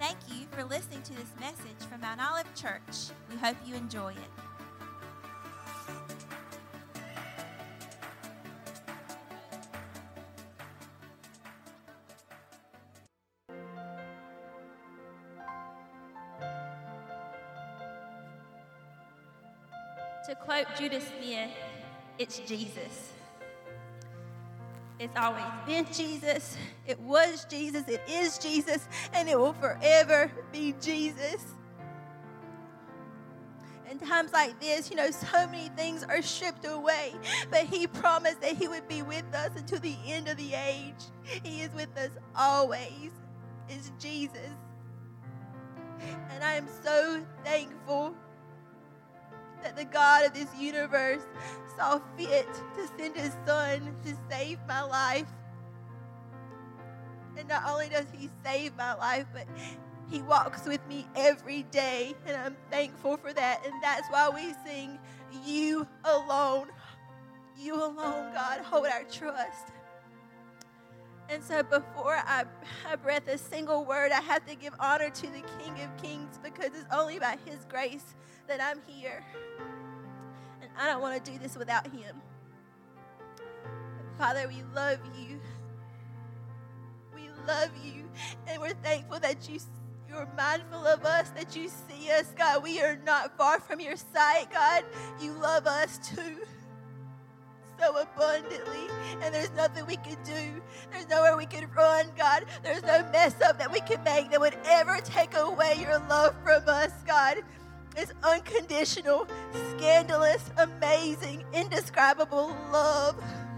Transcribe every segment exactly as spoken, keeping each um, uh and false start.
Thank you for listening to this message from Mount Olive Church. We hope you enjoy it. To quote Judah Smith, it's Jesus. It's always been Jesus, it was Jesus, it is Jesus, and it will forever be Jesus. In times like this, you know, so many things are stripped away, but he promised that he would be with us until the end of the age. He is with us always. It's Jesus. And I am so thankful that the God of this universe saw fit to send his son to save my life. And not only does he save my life, but he walks with me every day, and I'm thankful for that. And that's why we sing, you alone, you alone, God, hold our trust. And so before I, I breath a single word, I have to give honor to the King of Kings, because it's only by his grace that I'm here. And I don't want to do this without him. Father, we love you. We love you. And we're thankful that you, you're mindful of us, that you see us, God. We are not far from your sight, God. You love us too, so abundantly, and there's nothing we can do. There's nowhere we can run, God. There's no mess up that we can make that would ever take away your love from us, God. It's unconditional, scandalous, amazing, indescribable love.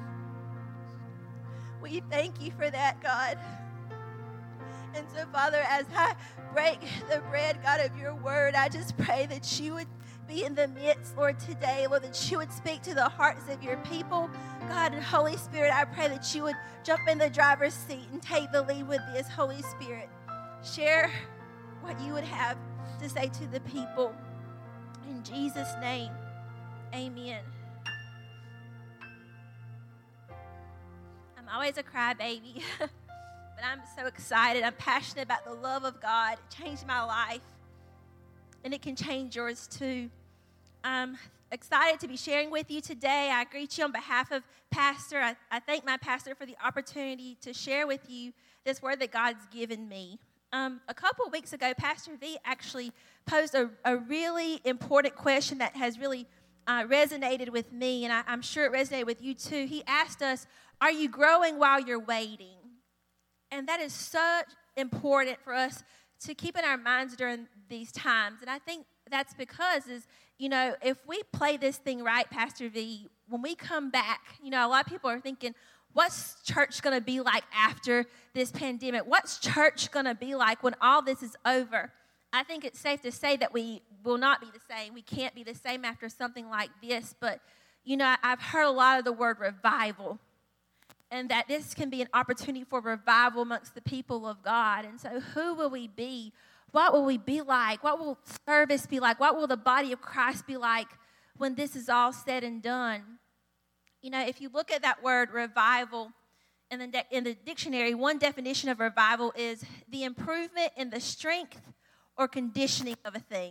We thank you for that, God. And so, Father, as I break the bread, God, of your word, I just pray that you would be in the midst, Lord, today, Lord, that you would speak to the hearts of your people. God, and Holy Spirit, I pray that you would jump in the driver's seat and take the lead with this, Holy Spirit. Share what you would have to say to the people. In Jesus' name, amen. I'm always a crybaby, but I'm so excited. I'm passionate about the love of God. It changed my life, and it can change yours too. I'm excited to be sharing with you today. I greet you on behalf of Pastor. I, I thank my pastor for the opportunity to share with you this word that God's given me. Um, a couple of weeks ago, Pastor V actually posed a, a really important question that has really uh, resonated with me, and I, I'm sure it resonated with you too. He asked us, are you growing while you're waiting? And that is so important for us to keep in our minds during these times. And I think that's because, is you know, if we play this thing right, Pastor V, when we come back, you know, a lot of people are thinking, what's church going to be like after this pandemic? What's church going to be like when all this is over? I think it's safe to say that we will not be the same. We can't be the same after something like this. But, you know, I've heard a lot of the word revival, and that this can be an opportunity for revival amongst the people of God. And so who will we be? What will we be like? What will service be like? What will the body of Christ be like when this is all said and done? You know, if you look at that word revival in the, de- in the dictionary, one definition of revival is the improvement in the strength or conditioning of a thing.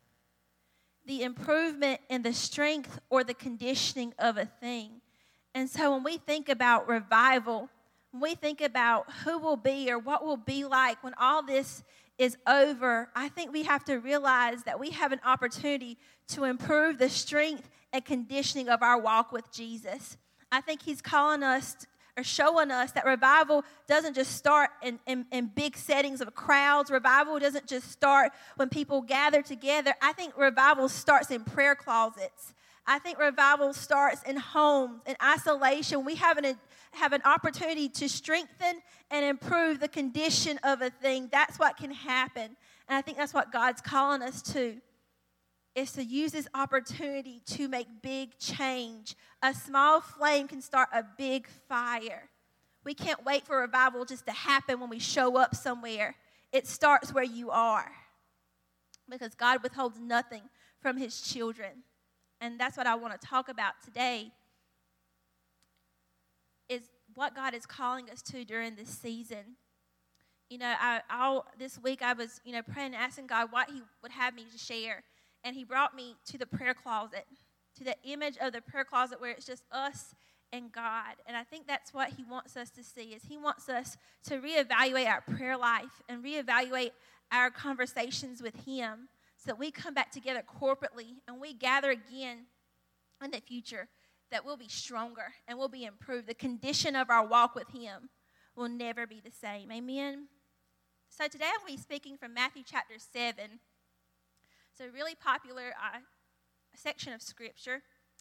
The improvement in the strength or the conditioning of a thing. And so when we think about revival, when we think about who will be or what will be like when all this is over, I think we have to realize that we have an opportunity to improve the strength and conditioning of our walk with Jesus. I think he's calling us or showing us that revival doesn't just start in, in, in big settings of crowds. Revival doesn't just start when people gather together. I think revival starts in prayer closets. I think revival starts in homes, in isolation. We have an, have an opportunity to strengthen and improve the condition of a thing. That's what can happen. And I think that's what God's calling us to, is to use this opportunity to make big change. A small flame can start a big fire. We can't wait for revival just to happen when we show up somewhere. It starts where you are, because God withholds nothing from his children. And that's what I want to talk about today, is what God is calling us to during this season. You know, I all this week I was, you know, praying and asking God what he would have me to share. And he brought me to the prayer closet, to the image of the prayer closet where it's just us and God. And I think that's what he wants us to see, is he wants us to reevaluate our prayer life and reevaluate our conversations with him so that we come back together corporately and we gather again in the future, that we'll be stronger and we'll be improved. The condition of our walk with him will never be the same. Amen? So today I'm going to be speaking from Matthew chapter seven. It's a really popular uh, section of Scripture.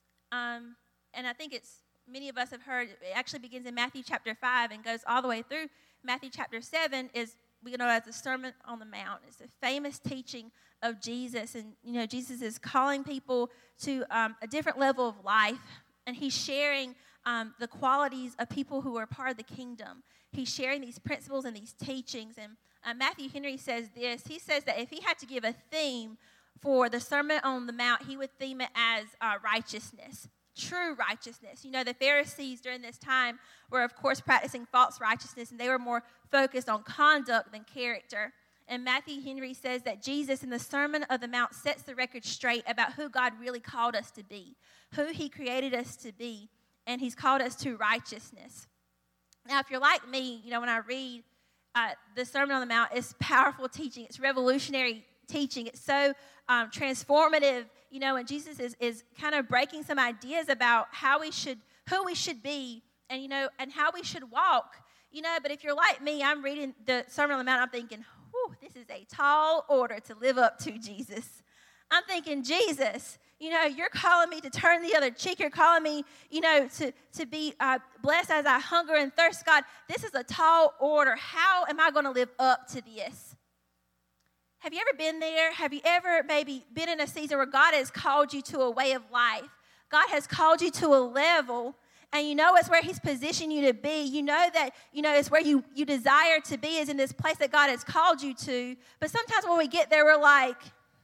Um, and I think it's, many of us have heard, it actually begins in Matthew chapter five and goes all the way through Matthew chapter seven, is we know as the Sermon on the Mount. It's a famous teaching of Jesus. And, you know, Jesus is calling people to um, a different level of life. And he's sharing um, the qualities of people who are part of the kingdom. He's sharing these principles and these teachings. And uh, Matthew Henry says this. He says that if he had to give a theme for the Sermon on the Mount, he would theme it as uh, righteousness, true righteousness. You know, the Pharisees during this time were, of course, practicing false righteousness, and they were more focused on conduct than character. And Matthew Henry says that Jesus in the Sermon on the Mount sets the record straight about who God really called us to be, who he created us to be, and he's called us to righteousness. Now, if you're like me, you know, when I read uh, the Sermon on the Mount, it's powerful teaching. It's revolutionary teaching. It's so um, transformative, you know, and Jesus is, is kind of breaking some ideas about how we should, who we should be, and, you know, and how we should walk, you know. But if you're like me, I'm reading the Sermon on the Mount, I'm thinking, whew, this is a tall order to live up to, Jesus. I'm thinking, Jesus, you know, you're calling me to turn the other cheek. You're calling me, you know, to, to be uh, blessed as I hunger and thirst. God, this is a tall order. How am I going to live up to this? Have you ever been there? Have you ever maybe been in a season where God has called you to a way of life? God has called you to a level, and you know it's where he's positioned you to be. You know that, you know, it's where you, you desire to be, is in this place that God has called you to. But sometimes when we get there, we're like,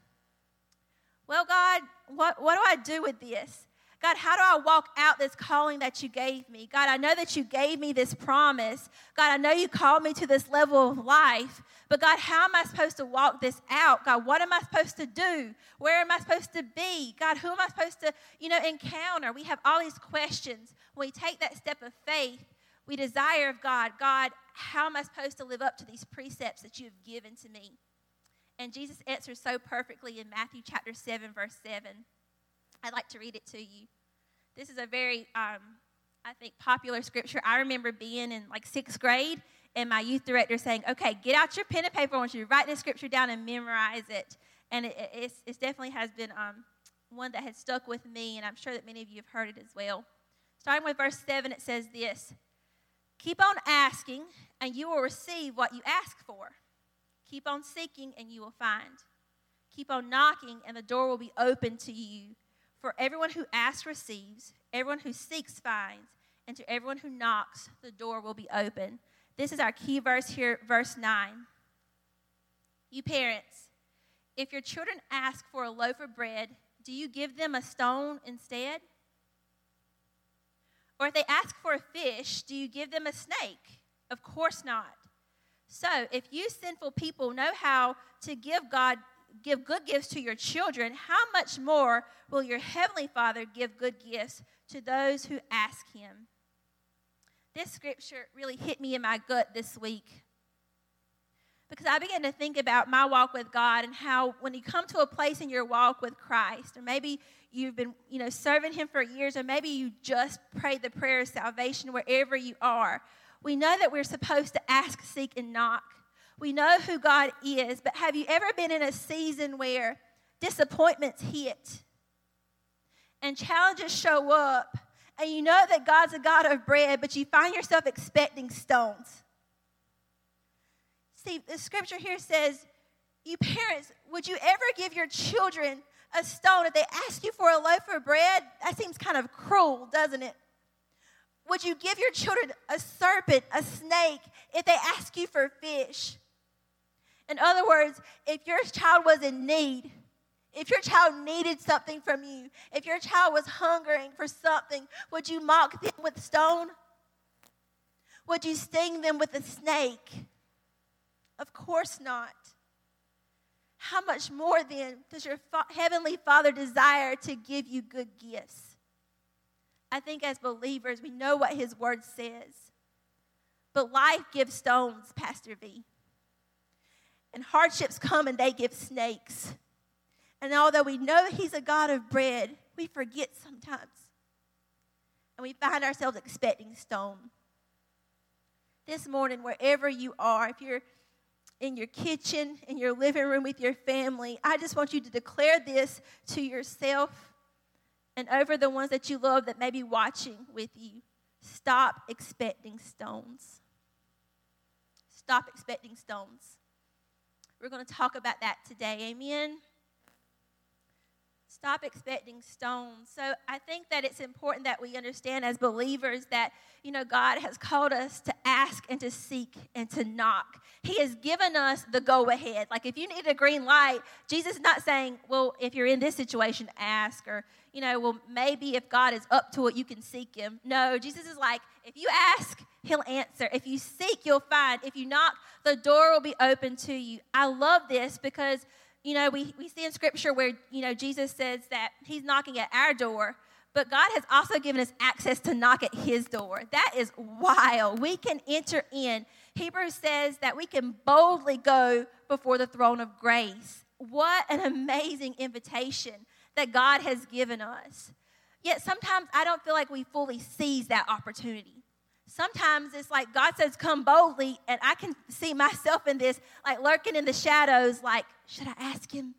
well, God, what, what do I do with this? God, how do I walk out this calling that you gave me? God, I know that you gave me this promise. God, I know you called me to this level of life. But God, how am I supposed to walk this out? God, what am I supposed to do? Where am I supposed to be? God, who am I supposed to, you know, encounter? We have all these questions. When we take that step of faith, we desire of God, God, how am I supposed to live up to these precepts that you have given to me? And Jesus answers so perfectly in Matthew chapter seven, verse seven. I'd like to read it to you. This is a very, um, I think, popular scripture. I remember being in like sixth grade and my youth director saying, okay, get out your pen and paper. I want you to write this scripture down and memorize it. And it, it's, it definitely has been um, one that has stuck with me, and I'm sure that many of you have heard it as well. Starting with verse seven, it says this: keep on asking, and you will receive what you ask for. Keep on seeking, and you will find. Keep on knocking, and the door will be open to you. For everyone who asks receives, everyone who seeks finds, and to everyone who knocks, the door will be open. This is our key verse here, verse nine. You parents, if your children ask for a loaf of bread, do you give them a stone instead? Or if they ask for a fish, do you give them a snake? Of course not. So if you sinful people know how to give God give good gifts to your children, how much more will your heavenly Father give good gifts to those who ask him? This scripture really hit me in my gut this week, because I began to think about my walk with God and how when you come to a place in your walk with Christ, or maybe you've been, you know, serving him for years, or maybe you just prayed the prayer of salvation wherever you are, we know that we're supposed to ask, seek, and knock. We know who God is, but have you ever been in a season where disappointments hit and challenges show up, and you know that God's a God of bread, but you find yourself expecting stones? See, the scripture here says, you parents, would you ever give your children a stone if they ask you for a loaf of bread? That seems kind of cruel, doesn't it? Would you give your children a serpent, a snake, if they ask you for fish? In other words, if your child was in need, if your child needed something from you, if your child was hungering for something, would you mock them with stone? Would you sting them with a snake? Of course not. How much more then does your fa- Heavenly Father desire to give you good gifts? I think as believers, we know what His Word says. But life gives stones, Pastor V. And hardships come and they give snakes. And although we know He's a God of bread, we forget sometimes. And we find ourselves expecting stone. This morning, wherever you are, if you're in your kitchen, in your living room with your family, I just want you to declare this to yourself and over the ones that you love that may be watching with you. Stop expecting stones. Stop expecting stones. We're going to talk about that today. Amen? Stop expecting stones. So I think that it's important that we understand as believers that, you know, God has called us to ask and to seek and to knock. He has given us the go-ahead. Like if you need a green light, Jesus is not saying, well, if you're in this situation, ask. Or, you know, well, maybe if God is up to it, you can seek Him. No, Jesus is like, if you ask, He'll answer. If you seek, you'll find. If you knock, the door will be open to you. I love this because, you know, we, we see in Scripture where, you know, Jesus says that He's knocking at our door, but God has also given us access to knock at His door. That is wild. We can enter in. Hebrews says that we can boldly go before the throne of grace. What an amazing invitation that God has given us. Yet sometimes I don't feel like we fully seize that opportunity. Sometimes it's like God says, come boldly, and I can see myself in this, like lurking in the shadows, like, should I ask Him?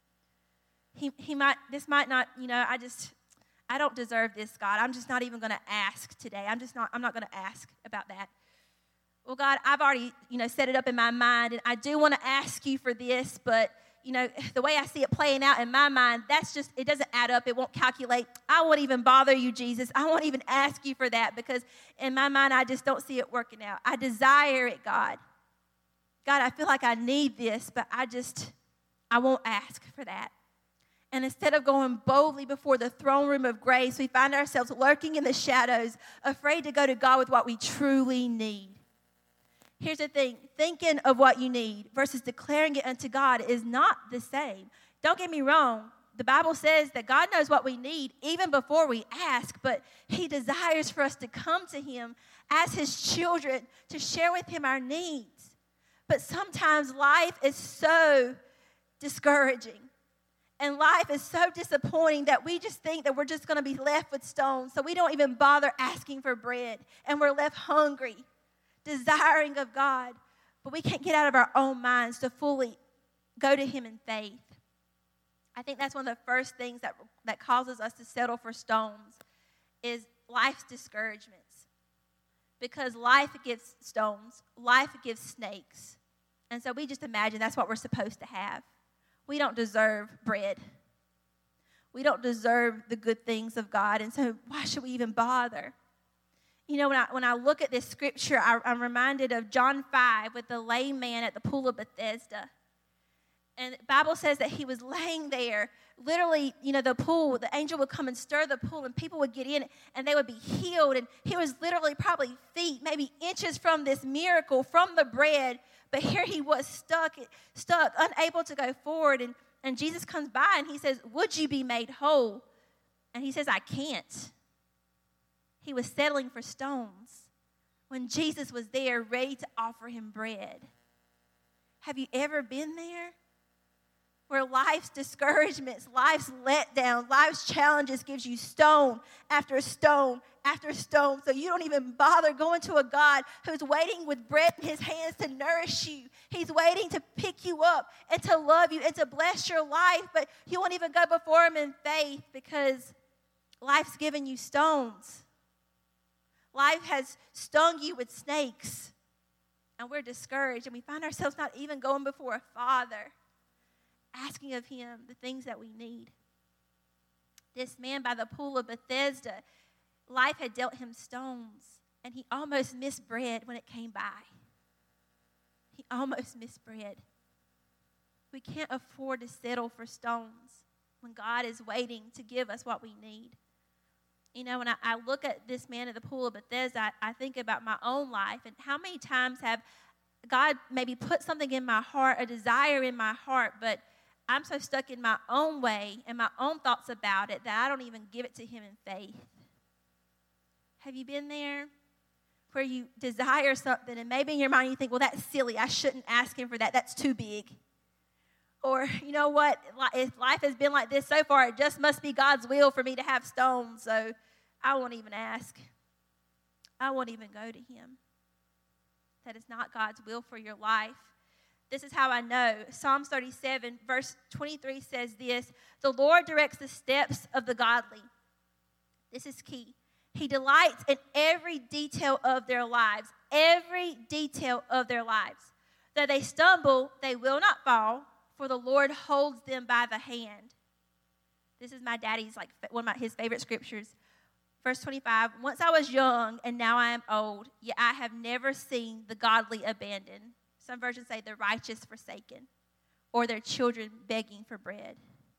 He he might, this might not, you know, I just, I don't deserve this, God. I'm just not even going to ask today. I'm just not, I'm not going to ask about that. Well, God, I've already, you know, set it up in my mind, and I do want to ask You for this, but, you know, the way I see it playing out in my mind, that's just, it doesn't add up. It won't calculate. I won't even bother You, Jesus. I won't even ask You for that because in my mind, I just don't see it working out. I desire it, God. God, I feel like I need this, but I just, I won't ask for that. And instead of going boldly before the throne room of grace, we find ourselves lurking in the shadows, afraid to go to God with what we truly need. Here's the thing, thinking of what you need versus declaring it unto God is not the same. Don't get me wrong. The Bible says that God knows what we need even before we ask, but He desires for us to come to Him as His children to share with Him our needs. But sometimes life is so discouraging and life is so disappointing that we just think that we're just going to be left with stones, so we don't even bother asking for bread, and we're left hungry, desiring of God, but we can't get out of our own minds to fully go to Him in faith. I think that's one of the first things that, that causes us to settle for stones is life's discouragements. Because life gives stones, life gives snakes. And so we just imagine that's what we're supposed to have. We don't deserve bread. We don't deserve the good things of God, and so why should we even bother? You know, when I when I look at this scripture, I, I'm reminded of John five with the lame man at the pool of Bethesda. And the Bible says that he was laying there, literally, you know, the pool, the angel would come and stir the pool, and people would get in it, and they would be healed. And he was literally probably feet, maybe inches from this miracle, from the bread. But here he was stuck, stuck, unable to go forward. And, and Jesus comes by, and He says, would you be made whole? And he says, I can't. He was settling for stones when Jesus was there ready to offer him bread. Have you ever been there? Where life's discouragements, life's letdown, life's challenges gives you stone after stone after stone, so you don't even bother going to a God who's waiting with bread in His hands to nourish you. He's waiting to pick you up and to love you and to bless your life, but you won't even go before Him in faith because life's given you stones. Life has stung you with snakes, and we're discouraged, and we find ourselves not even going before a Father, asking of Him the things that we need. This man by the pool of Bethesda, life had dealt him stones, and he almost missed bread when it came by. He almost missed bread. We can't afford to settle for stones when God is waiting to give us what we need. You know, when I, I look at this man at the pool of Bethesda, I, I think about my own life and how many times have God maybe put something in my heart, a desire in my heart, but I'm so stuck in my own way and my own thoughts about it that I don't even give it to him in faith. Have you been there? Where you desire something and maybe in your mind you think, well, that's silly. I shouldn't ask him for that. That's too big. Or, you know what, if life has been like this so far, it just must be God's will for me to have stones, so I won't even ask. I won't even go to him. That is not God's will for your life. This is how I know. Psalms thirty-seven, verse twenty-three says this, the Lord directs the steps of the godly. This is key. He delights in every detail of their lives, every detail of their lives. Though they stumble, they will not fall, for the Lord holds them by the hand. This is my daddy's, like one of my, his favorite scriptures. Verse twenty-five, once I was young and now I am old, yet I have never seen the godly abandoned. Some versions say the righteous forsaken, or their children begging for bread.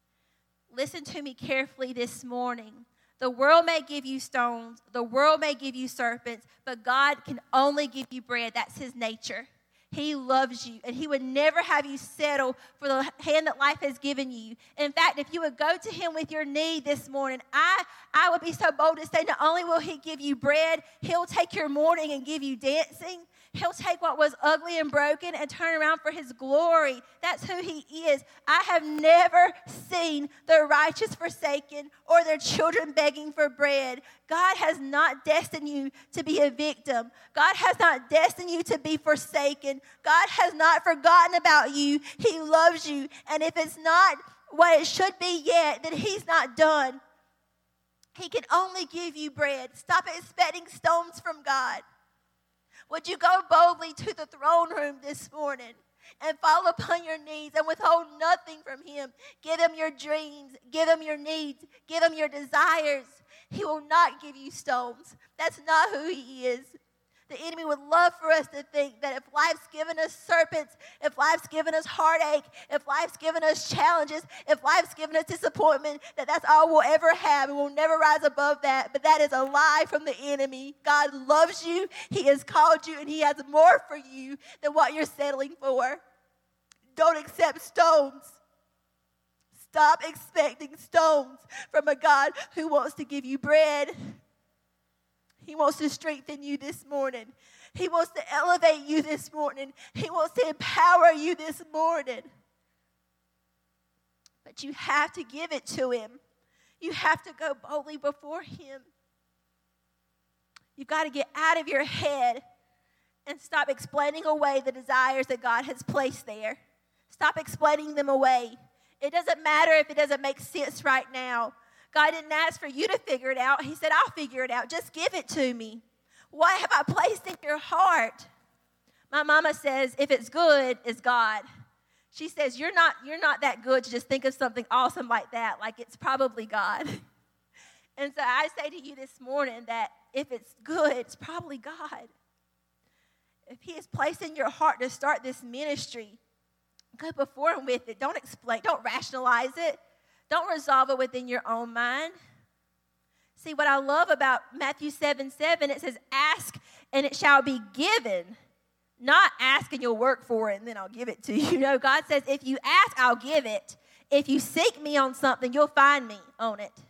Listen to me carefully this morning. The world may give you stones, the world may give you serpents, but God can only give you bread. That's his nature. He loves you, and he would never have you settle for the hand that life has given you. In fact, if you would go to him with your need this morning, I, I would be so bold to say not only will he give you bread, he'll take your mourning and give you dancing. He'll take what was ugly and broken and turn around for his glory. That's who he is. I have never seen the righteous forsaken or their children begging for bread. God has not destined you to be a victim. God has not destined you to be forsaken. God has not forgotten about you. He loves you. And if it's not what it should be yet, then he's not done. He can only give you bread. Stop expecting stones from God. Would you go boldly to the throne room this morning and fall upon your knees and withhold nothing from him? Give him your dreams. Give him your needs. Give him your desires. He will not give you stones. That's not who he is. The enemy would love for us to think that if life's given us serpents, if life's given us heartache, if life's given us challenges, if life's given us disappointment, that that's all we'll ever have and we'll never rise above that. But that is a lie from the enemy. God loves you. He has called you, and he has more for you than what you're settling for. Don't accept stones. Stop expecting stones from a God who wants to give you bread. He wants to strengthen you this morning. He wants to elevate you this morning. He wants to empower you this morning. But you have to give it to him. You have to go boldly before him. You've got to get out of your head and stop explaining away the desires that God has placed there. Stop explaining them away. It doesn't matter if it doesn't make sense right now. God didn't ask for you to figure it out. He said, I'll figure it out. Just give it to me. What have I placed in your heart? My mama says, if it's good, it's God. She says, you're not, you're not that good to just think of something awesome like that, like it's probably God. And so I say to you this morning that if it's good, it's probably God. If he has placed in your heart to start this ministry, go before him with it. Don't explain, don't rationalize it. Don't resolve it within your own mind. See, what I love about Matthew seven seven, it says, ask and it shall be given. Not ask and you'll work for it and then I'll give it to you. You know, God says, if you ask, I'll give it. If you seek me on something, you'll find me on it.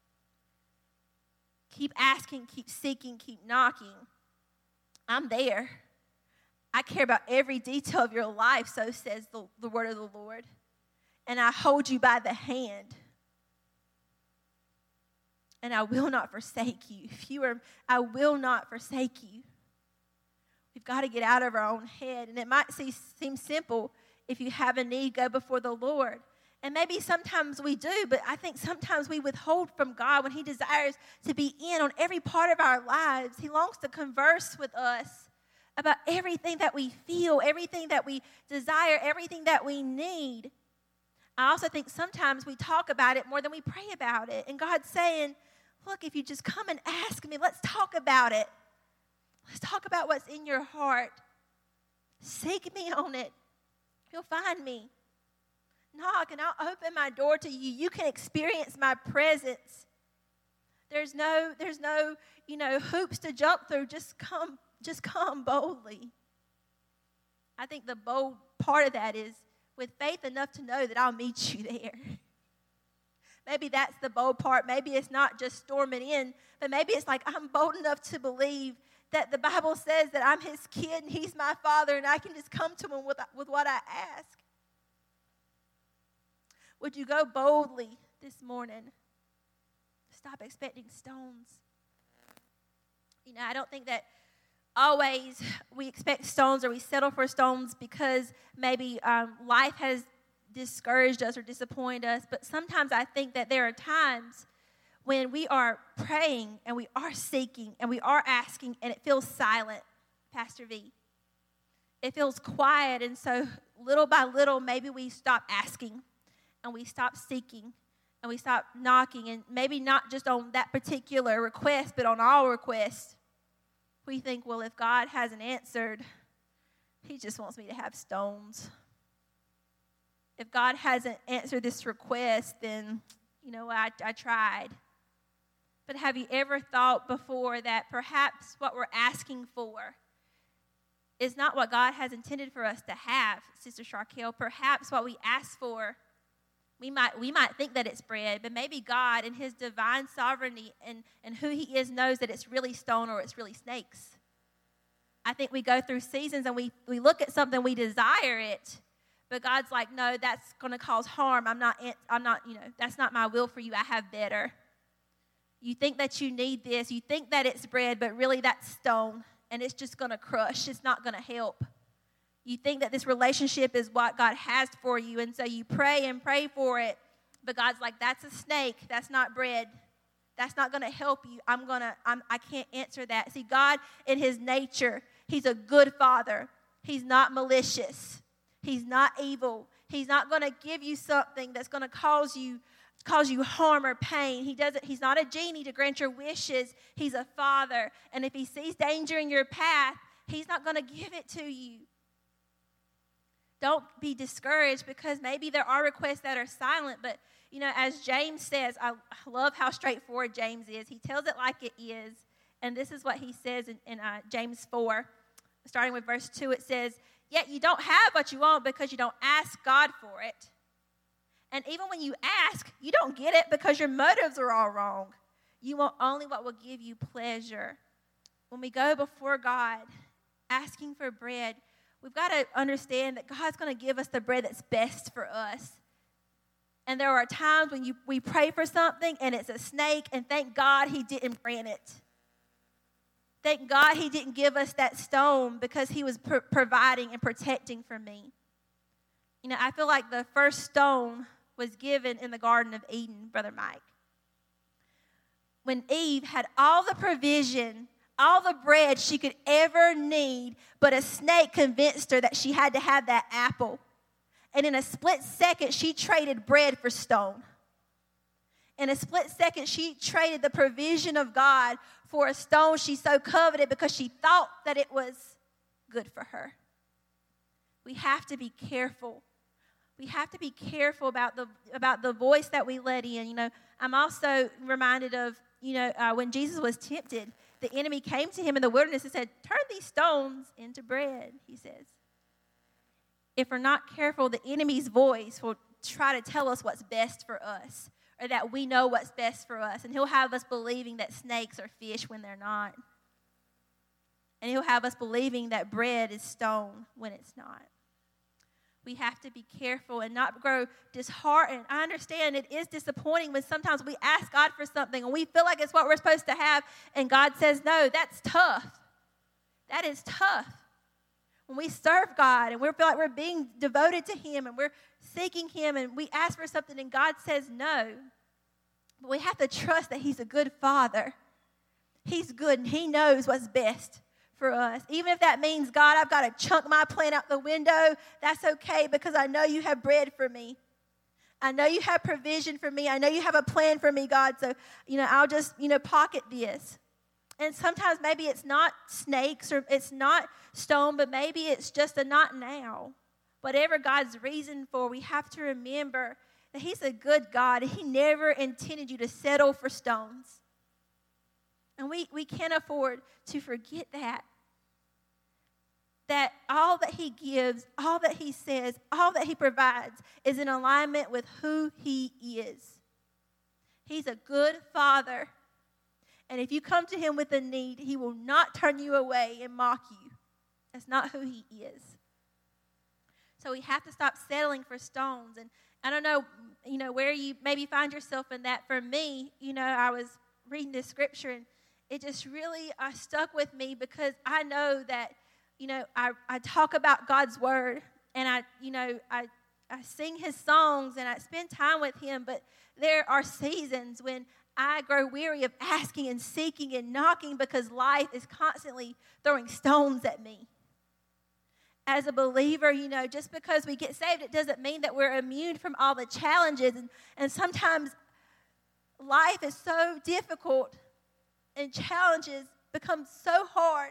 Keep asking, keep seeking, keep knocking. I'm there. I care about every detail of your life, so says the, the word of the Lord. And I hold you by the hand. And I will not forsake you. If you are, I will not forsake you. We've got to get out of our own head. And it might seem simple. If you have a need, go before the Lord. And maybe sometimes we do, but I think sometimes we withhold from God when he desires to be in on every part of our lives. He longs to converse with us about everything that we feel, everything that we desire, everything that we need. I also think sometimes we talk about it more than we pray about it. And God's saying, look, if you just come and ask me, let's talk about it. Let's talk about what's in your heart. Seek me on it. You'll find me. Knock and I'll open my door to you. You can experience my presence. There's no, there's no, you know, hoops to jump through. Just come, just come boldly. I think the bold part of that is with faith enough to know that I'll meet you there. Maybe that's the bold part. Maybe it's not just storming in, but maybe it's like I'm bold enough to believe that the Bible says that I'm his kid and he's my father and I can just come to him with, with what I ask. Would you go boldly this morning? Stop expecting stones. You know, I don't think that always we expect stones or we settle for stones because maybe um, life has discouraged us or disappointed us. But sometimes I think that there are times when we are praying and we are seeking and we are asking and it feels silent, Pastor V. It feels quiet, and so little by little maybe we stop asking and we stop seeking and we stop knocking, and maybe not just on that particular request but on all requests. We think, well, if God hasn't answered, he just wants me to have stones. If God hasn't answered this request, then, you know, I, I tried. But have you ever thought before that perhaps what we're asking for is not what God has intended for us to have, Sister Sharkell? Perhaps what we ask for, we might we might think that it's bread, but maybe God in his divine sovereignty and, and who he is knows that it's really stone or it's really snakes. I think we go through seasons and we, we look at something, we desire it, but God's like, no, that's going to cause harm. I'm not, I'm not, you know, that's not my will for you. I have better. You think that you need this. You think that it's bread, but really that's stone, and it's just going to crush. It's not going to help. You think that this relationship is what God has for you, and so you pray and pray for it, but God's like, that's a snake. That's not bread. That's not going to help you. I'm going to, I'm, I can't answer that. See, God in his nature, he's a good father. He's not malicious. He's not evil. He's not going to give you something that's going to cause you cause you harm or pain. He doesn't. He's not a genie to grant your wishes. He's a father. And if he sees danger in your path, he's not going to give it to you. Don't be discouraged because maybe there are requests that are silent. But, you know, as James says, I love how straightforward James is. He tells it like it is. And this is what he says in, in uh, James four, starting with verse two. It says, yet you don't have what you want because you don't ask God for it. And even when you ask, you don't get it because your motives are all wrong. You want only what will give you pleasure. When we go before God asking for bread, we've got to understand that God's going to give us the bread that's best for us. And there are times when you, we pray for something and it's a snake, and thank God he didn't grant it. Thank God he didn't give us that stone because he was pr- providing and protecting for me. You know, I feel like the first stone was given in the Garden of Eden, Brother Mike. When Eve had all the provision, all the bread she could ever need, but a snake convinced her that she had to have that apple. And in a split second, she traded bread for stone. In a split second, she traded the provision of God for a stone she so coveted because she thought that it was good for her. We have to be careful. We have to be careful about the about the voice that we let in. You know, I'm also reminded of, you know, uh, when Jesus was tempted, the enemy came to him in the wilderness and said, turn these stones into bread, he says. If we're not careful, the enemy's voice will try to tell us what's best for us, or that we know what's best for us. And he'll have us believing that snakes are fish when they're not. And he'll have us believing that bread is stone when it's not. We have to be careful and not grow disheartened. I understand it is disappointing when sometimes we ask God for something and we feel like it's what we're supposed to have, and God says no. That's tough. That is tough. When we serve God and we feel like we're being devoted to him and we're seeking him and we ask for something and God says no. But we have to trust that he's a good father. He's good and he knows what's best for us. Even if that means, God, I've got to chunk my plan out the window, that's okay because I know you have bread for me. I know you have provision for me. I know you have a plan for me, God. So, you know, I'll just, you know, pocket this. And sometimes maybe it's not snakes or it's not stone, but maybe it's just a not now. Whatever God's reason for, we have to remember that he's a good God. He never intended you to settle for stones. And we, we can't afford to forget that. that all that he gives, all that he says, all that he provides is in alignment with who he is. He's a good father. And if you come to him with a need, he will not turn you away and mock you. That's not who he is. So we have to stop settling for stones. And I don't know, you know, where you maybe find yourself in that. For me, you know, I was reading this scripture and it just really uh, stuck with me because I know that, you know, I, I talk about God's word and I, you know, I, I sing his songs and I spend time with him. But there are seasons when I grow weary of asking and seeking and knocking because life is constantly throwing stones at me. As a believer, you know, just because we get saved, it doesn't mean that we're immune from all the challenges. And, and sometimes life is so difficult and challenges become so hard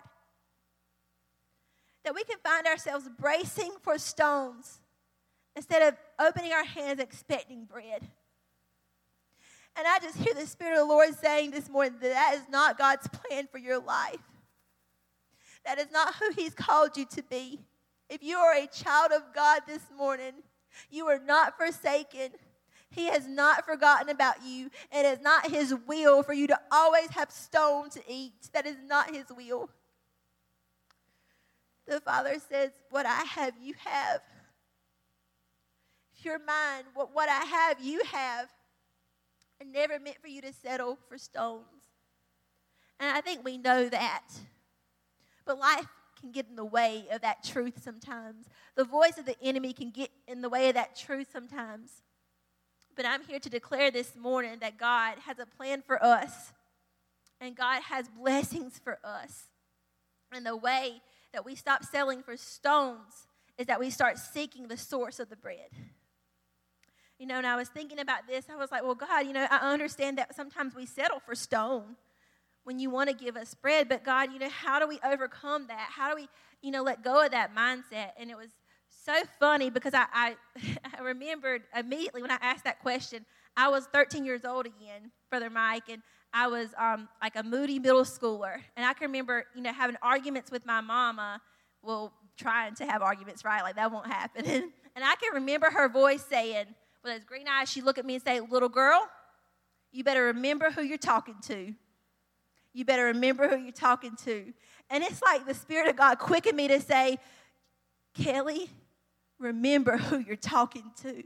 that we can find ourselves bracing for stones instead of opening our hands expecting bread. And I just hear the Spirit of the Lord saying this morning that that is not God's plan for your life. That is not who he's called you to be. If you are a child of God this morning, you are not forsaken. He has not forgotten about you. It is not his will for you to always have stone to eat. That is not his will. The Father says, what I have, you have. If you're mine, what, what I have, you have. I never meant for you to settle for stones. And I think we know that. But life can get in the way of that truth sometimes. The voice of the enemy can get in the way of that truth sometimes. But I'm here to declare this morning that God has a plan for us. And God has blessings for us. And the way that we stop settling for stones is that we start seeking the source of the bread. You know, and I was thinking about this. I was like, well, God, you know, I understand that sometimes we settle for stone when you want to give us bread. But God, you know, how do we overcome that? How do we, you know, let go of that mindset? And it was so funny because I, I, I remembered immediately when I asked that question, I was thirteen years old again, Brother Mike, and I was um, like a moody middle schooler. And I can remember, you know, having arguments with my mama, well, trying to have arguments, right? Like that won't happen. And, and I can remember her voice saying, with those green eyes, she'd look at me and say, little girl, you better remember who you're talking to. You better remember who you're talking to. And it's like the Spirit of God quickened me to say, Kelly, remember who you're talking to.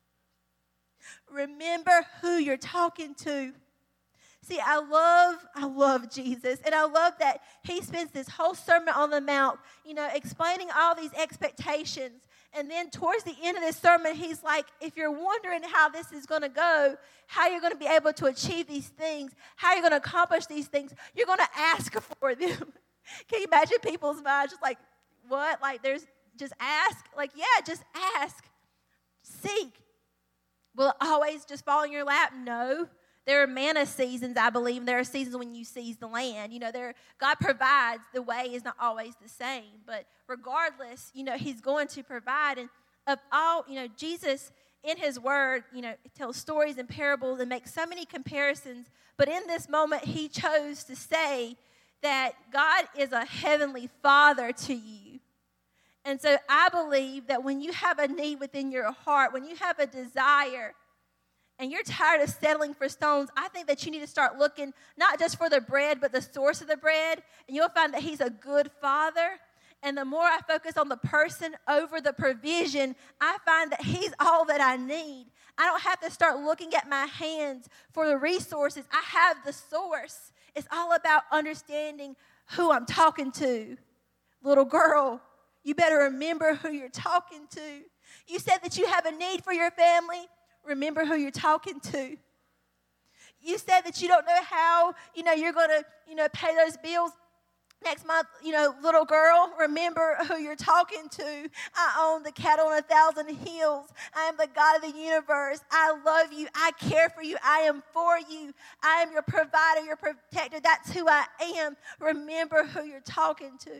Remember who you're talking to. See, I love, I love Jesus. And I love that he spends this whole Sermon on the Mount, you know, explaining all these expectations. And then towards the end of this sermon, he's like, if you're wondering how this is going to go, how you're going to be able to achieve these things, how you're going to accomplish these things, you're going to ask for them. Can you imagine people's minds just like, what? Like there's, just ask? Like, yeah, just ask. Seek. Will it always just fall in your lap? No. There are manna seasons, I believe. There are seasons when you seize the land. You know, there God provides. The way is not always the same. But regardless, you know, he's going to provide. And of all, you know, Jesus in his word, you know, tells stories and parables and makes so many comparisons. But in this moment, he chose to say that God is a heavenly Father to you. And so I believe that when you have a need within your heart, when you have a desire, and you're tired of settling for stones, I think that you need to start looking not just for the bread, but the source of the bread. And you'll find that he's a good Father. And the more I focus on the person over the provision, I find that he's all that I need. I don't have to start looking at my hands for the resources. I have the source. It's all about understanding who I'm talking to. Little girl, you better remember who you're talking to. You said that you have a need for your family. Remember who you're talking to. You said that you don't know how, you know, you're going to, you know, pay those bills next month. You know, little girl, remember who you're talking to. I own the cattle on a thousand hills. I am the God of the universe. I love you. I care for you. I am for you. I am your provider, your protector. That's who I am. Remember who you're talking to.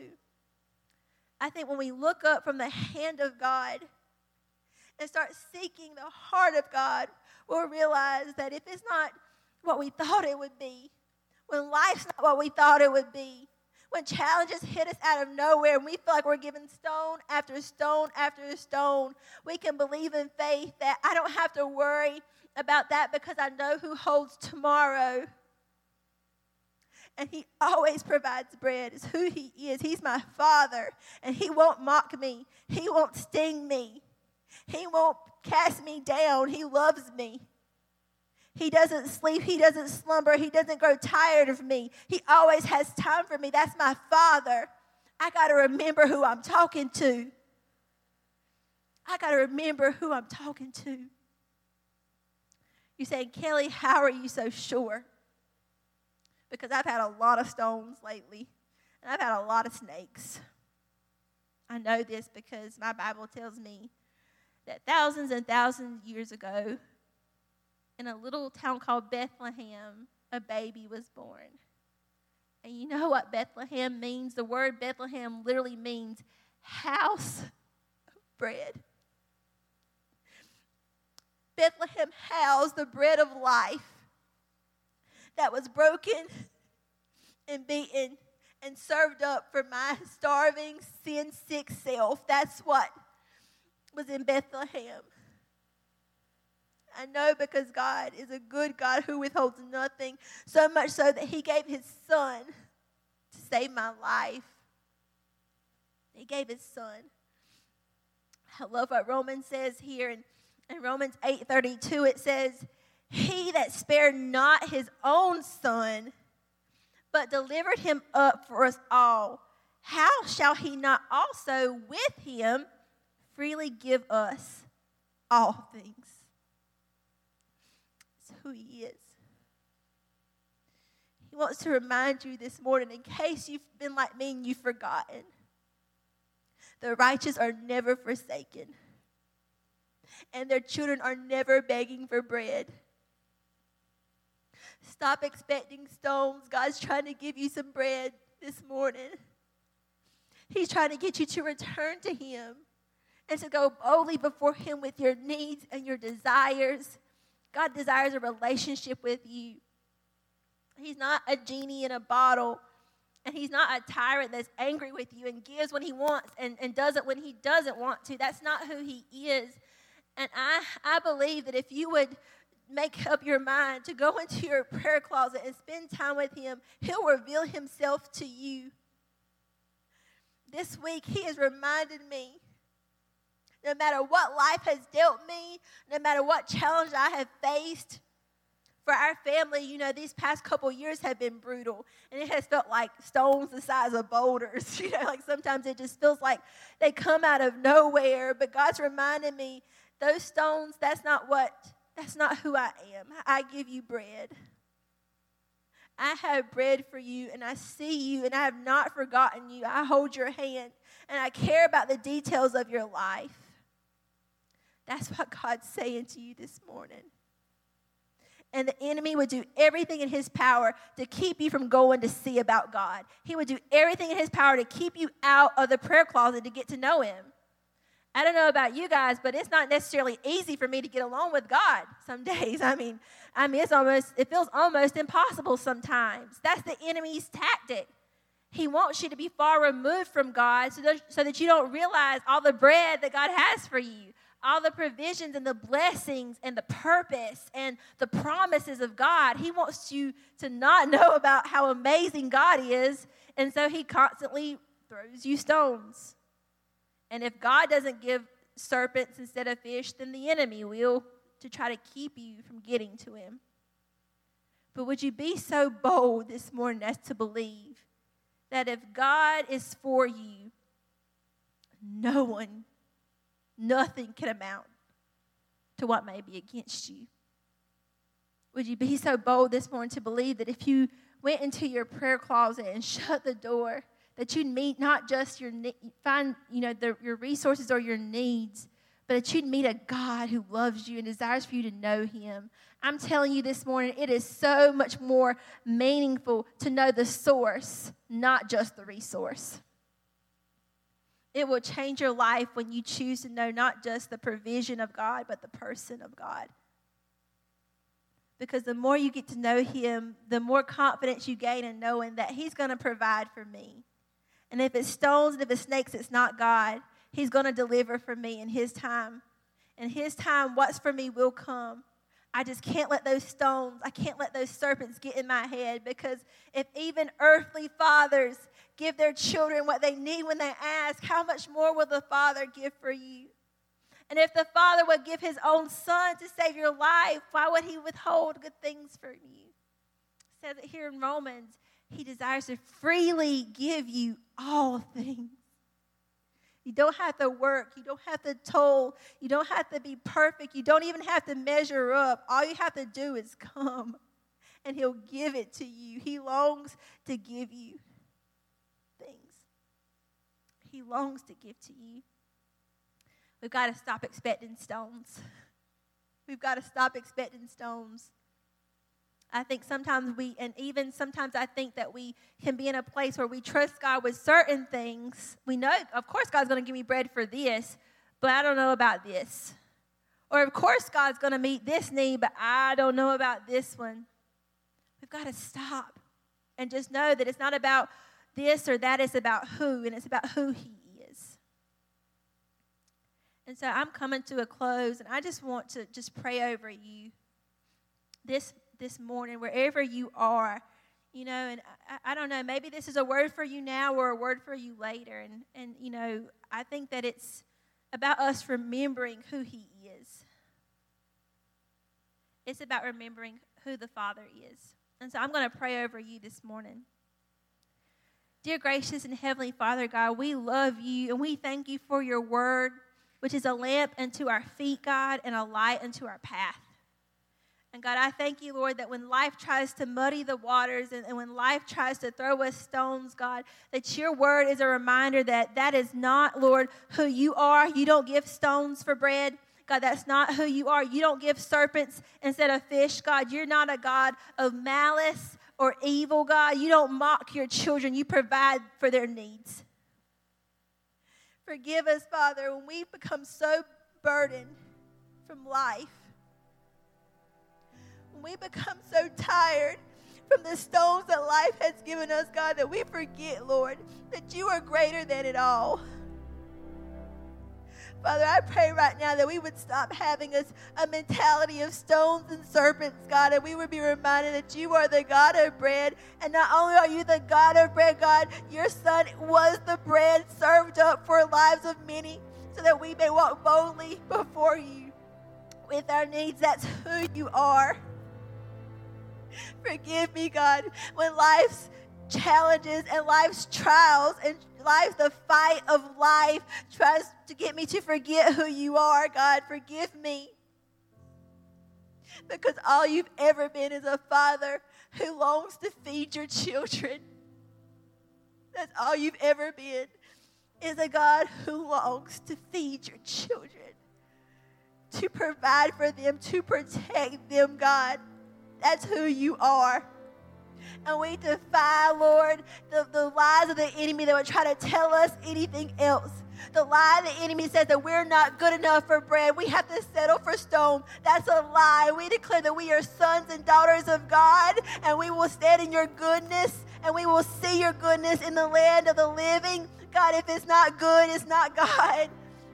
I think when we look up from the hand of God and start seeking the heart of God, we'll realize that if it's not what we thought it would be, when life's not what we thought it would be, When challenges hit us out of nowhere and we feel like we're given stone after stone after stone, we can believe in faith that I don't have to worry about that because I know who holds tomorrow. And he always provides bread. It's who he is. He's my Father. And he won't mock me. He won't sting me. He won't cast me down. He loves me. He doesn't sleep. He doesn't slumber. He doesn't grow tired of me. He always has time for me. That's my Father. I got to remember who I'm talking to. I got to remember who I'm talking to. You're saying, Kelly, how are you so sure? Because I've had a lot of stones lately, and I've had a lot of snakes. I know this because my Bible tells me that thousands and thousands of years ago, in a little town called Bethlehem, a baby was born. And you know what Bethlehem means? The word Bethlehem literally means house of bread. Bethlehem housed the bread of life that was broken and beaten and served up for my starving, sin-sick self. That's what was in Bethlehem. I know because God is a good God who withholds nothing, so much so that he gave his son to save my life. He gave his son. I love what Romans says here. In, in Romans eight thirty-two, it says, he that spared not his own son, but delivered him up for us all, how shall he not also with him freely give us all things? It's who he is. He wants to remind you this morning, in case you've been like me and you've forgotten, the righteous are never forsaken, and their children are never begging for bread. Stop expecting stones. God's trying to give you some bread this morning. He's trying to get you to return to him and to go boldly before him with your needs and your desires. God desires a relationship with you. He's not a genie in a bottle, and he's not a tyrant that's angry with you and gives when he wants and, and doesn't when he doesn't want to. That's not who he is. And I, I believe that if you would make up your mind to go into your prayer closet and spend time with him, he'll reveal himself to you. This week, he has reminded me, no matter what life has dealt me, no matter what challenge I have faced, for our family, you know, these past couple years have been brutal, and it has felt like stones the size of boulders. You know, like sometimes it just feels like they come out of nowhere, but God's reminded me, those stones, that's not what That's not who I am. I give you bread. I have bread for you, and I see you, and I have not forgotten you. I hold your hand, and I care about the details of your life. That's what God's saying to you this morning. And the enemy would do everything in his power to keep you from going to see about God. He would do everything in his power to keep you out of the prayer closet to get to know him. I don't know about you guys, but it's not necessarily easy for me to get along with God some days. I mean, I mean, it's almost, it feels almost impossible sometimes. That's the enemy's tactic. He wants you to be far removed from God so that, so that you don't realize all the bread that God has for you, all the provisions and the blessings and the purpose and the promises of God. He wants you to not know about how amazing God is, and so he constantly throws you stones. And if God doesn't give serpents instead of fish, then the enemy will, to try to keep you from getting to him. But would you be so bold this morning as to believe that if God is for you, no one, nothing can amount to what may be against you? Would you be so bold this morning to believe that if you went into your prayer closet and shut the door, that you'd meet not just your find you know the, your resources or your needs, but that you'd meet a God who loves you and desires for you to know him? I'm telling you this morning, it is so much more meaningful to know the source, not just the resource. It will change your life when you choose to know not just the provision of God, but the person of God. Because the more you get to know him, the more confidence you gain in knowing that he's going to provide for me. And if it's stones and if it's snakes, it's not God. He's going to deliver for me in his time. In his time, what's for me will come. I just can't let those stones, I can't let those serpents get in my head, because if even earthly fathers give their children what they need when they ask, how much more will the Father give for you? And if the Father would give his own Son to save your life, why would he withhold good things from you? It says it here in Romans, he desires to freely give you all things. You don't have to work. You don't have to toil. You don't have to be perfect. You don't even have to measure up. All you have to do is come, and he'll give it to you. He longs to give you things. He longs to give to you. We've got to stop expecting stones. We've got to stop expecting stones. I think sometimes we, and even sometimes I think that we can be in a place where we trust God with certain things. We know, of course, God's going to give me bread for this, but I don't know about this. Or, of course, God's going to meet this need, but I don't know about this one. We've got to stop and just know that it's not about this or that. It's about who, and it's about who he is. And so I'm coming to a close, and I just want to just pray over you this this morning, wherever you are, you know, and I, I don't know, maybe this is a word for you now or a word for you later. And, and, you know, I think that it's about us remembering who he is. It's about remembering who the Father is. And so I'm going to pray over you this morning. Dear gracious and heavenly Father God, we love you and we thank you for your word, which is a lamp unto our feet, God, and a light unto our path. And God, I thank you, Lord, that when life tries to muddy the waters and, and when life tries to throw us stones, God, that your word is a reminder that that is not, Lord, who you are. You don't give stones for bread. God, that's not who you are. You don't give serpents instead of fish. God, you're not a God of malice or evil, God. You don't mock your children. You provide for their needs. Forgive us, Father, when we become so burdened from life. We become so tired from the stones that life has given us, God, that we forget, Lord, that you are greater than it all. Father, I pray right now that we would stop having a, a mentality of stones and serpents, God, and we would be reminded that you are the God of bread. And not only are you the God of bread, God, your Son was the bread served up for lives of many so that we may walk boldly before you with our needs. That's who you are. Forgive me, God, when life's challenges and life's trials and life's the fight of life tries to get me to forget who you are, God. Forgive me. Because all you've ever been is a father who longs to feed your children. That's all you've ever been, is a God who longs to feed your children, to provide for them, to protect them, God. That's who you are. And we defy, Lord, the, the lies of the enemy that would try to tell us anything else. The lie the enemy says that we're not good enough for bread. We have to settle for stone. That's a lie. We declare that we are sons and daughters of God, and we will stand in your goodness, and we will see your goodness in the land of the living. God, if it's not good, it's not God.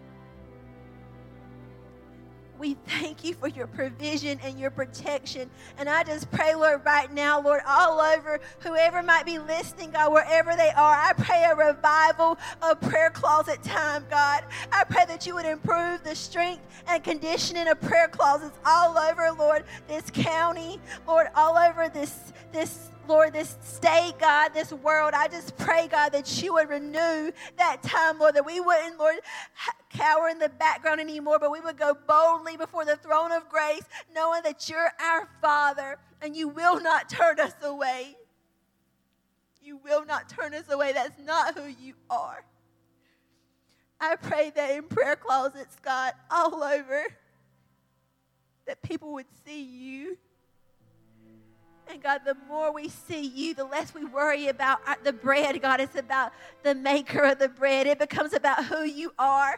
We thank you for your provision and your protection. And I just pray, Lord, right now, Lord, all over, whoever might be listening, God, wherever they are, I pray a revival of prayer closet time, God. I pray that you would improve the strength and conditioning of prayer closets all over, Lord, this county, Lord, all over this, this Lord, this state, God, this world. I just pray, God, that you would renew that time, Lord, that we wouldn't, Lord, cower in the background anymore, but we would go boldly before the throne of grace, knowing that you're our Father and you will not turn us away. You will not turn us away. That's not who you are. I pray that in prayer closets, God, all over, that people would see you. And God, the more we see you, the less we worry about the bread, God. It's about the maker of the bread. It becomes about who you are.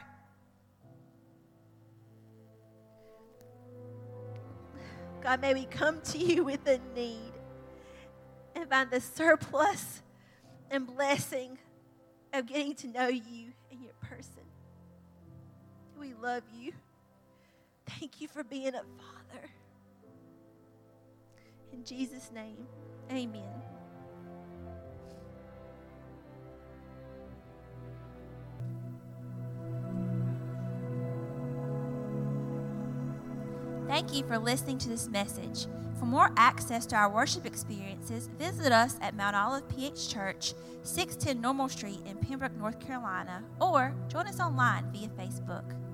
God, may we come to you with a need and find the surplus and blessing of getting to know you and your person. We love you. Thank you for being a father. In Jesus' name, amen. Thank you for listening to this message. For more access to our worship experiences, visit us at Mount Olive P H Church, six ten Normal Street in Pembroke, North Carolina, or join us online via Facebook.